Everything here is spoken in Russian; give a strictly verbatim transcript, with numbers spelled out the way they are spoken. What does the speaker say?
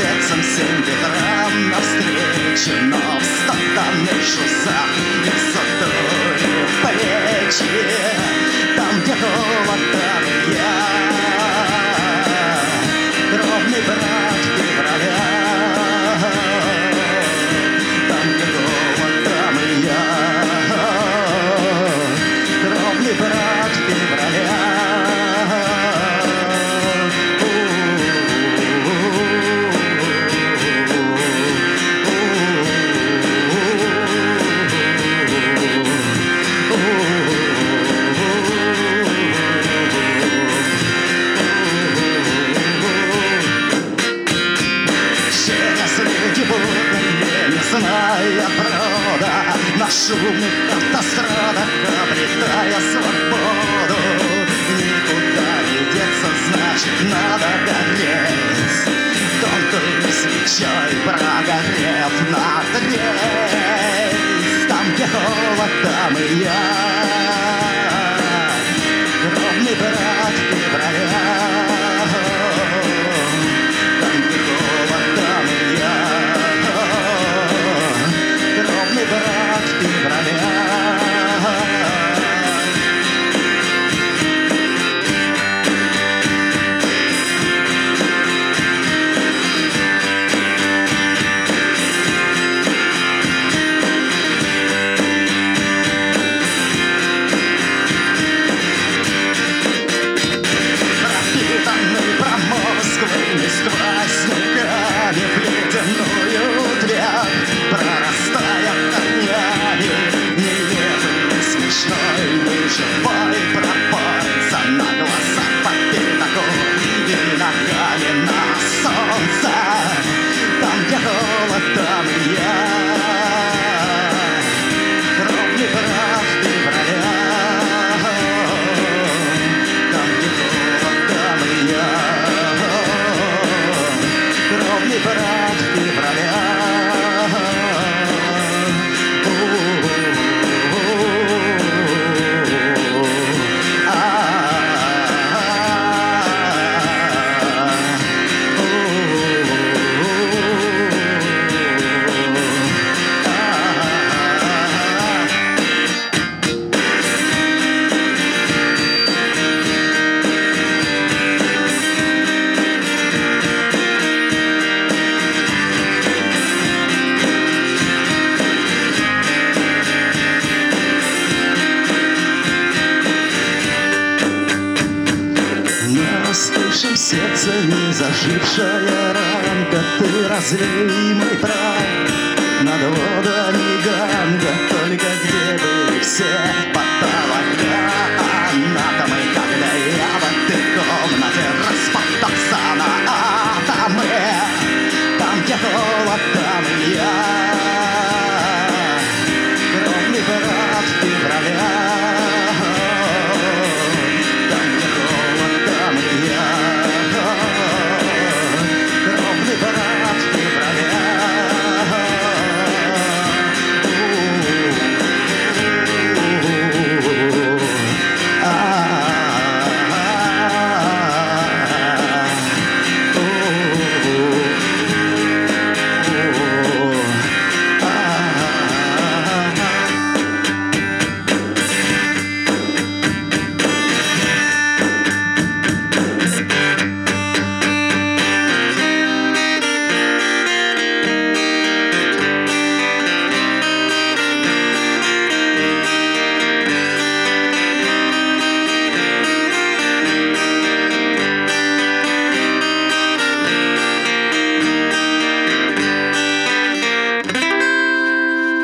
сердцем всем ветрам навстречу, но в стоптанных шузах и сутуле плечи. Там, где холод, там и я, кровный брат февраля. Там, где холод, там и я, кровный брат февраля. Зная брода на шумных автострадах, обретая свободу, никуда не деться, значит, надо гореть. Тонкой свечой прогорев над рейс. Там, где холод, там и я, кровный брат февраля. Там, где холод, там и я, брат февраля. Пропитанный промозглыми сквозняками в ледяную дверь, прорастая корнями, нелепый, смешной, неживой пропорца на глазах по пятаку и ногами на солнце. Там, где холод, там и я, кровный брат февраля. Там, где холод, там и я, кровный брат февраля. Слышим сердце не зажившая ранка, ты разлей мой прах над водами Ганга. Только где были все?